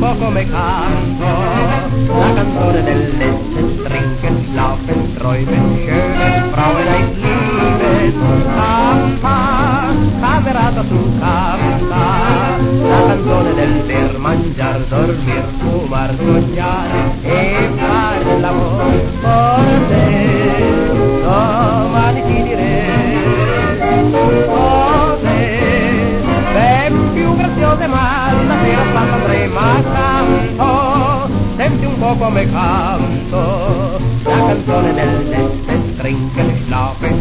po' come canto, la canzone delle Trinken, Schlafen, Träumen, schönen Frauen ein Lieben, Campa, camerata su campa, la canzone del per mangiar, dormir, fumar, sognare e fare l'amore, forse domani ti direi, cose ben più graziose, ma la sera stata andrei, ma canto, senti un po' come canto, la canzone delle Trinken, Schlafen,